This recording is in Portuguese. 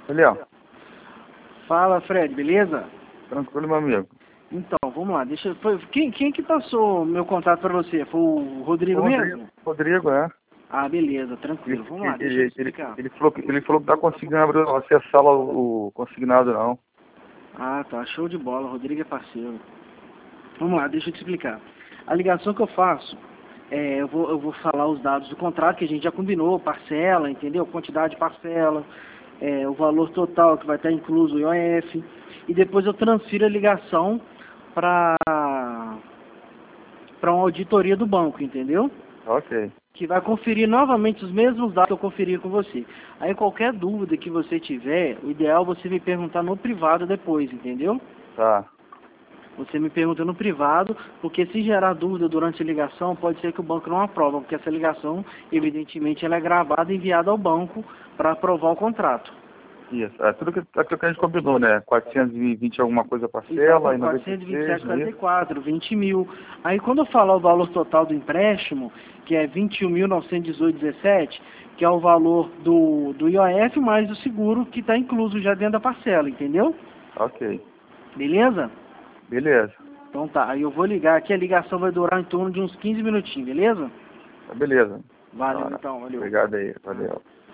Léo, Fala, Fred, beleza? tranquilo, meu amigo. Então, vamos lá, quem que passou meu contato pra você? Foi o Rodrigo mesmo? Rodrigo, é. Ah, beleza, tranquilo. Vamos lá, deixa eu te explicar. Ele falou que tá conseguindo acessar lá o consignado, não. Ah, tá, show de bola, o Rodrigo é parceiro. Vamos lá, deixa eu te explicar. A ligação que eu faço, eu vou falar os dados do contrato que a gente já combinou, parcela, entendeu? Quantidade de parcela, o valor total que vai estar incluso o IOF, e depois eu transfiro a ligação para uma auditoria do banco, entendeu? Ok, Que vai conferir novamente os mesmos dados que eu conferi com você. Aí qualquer dúvida que você tiver, o ideal é você me perguntar no privado depois, entendeu? tá. Você me pergunta no privado, porque se gerar dúvida durante a ligação, pode ser que o banco não aprova, porque essa ligação, evidentemente, ela é gravada e enviada ao banco para aprovar o contrato. Isso, é aquilo que a gente combinou, né? 420 alguma coisa parcela, Exato, e 96, não é isso? 427,44, 20 mil. Aí quando eu falar o valor total do empréstimo, que é 21.918,17, que é o valor do IOF mais o seguro que está incluso já dentro da parcela, entendeu? Ok, Beleza? beleza. Então tá, aí eu vou ligar aqui, a ligação vai durar em torno de uns 15 minutinhos, beleza? Tá beleza. Valeu Ah, então, valeu. obrigado aí, valeu.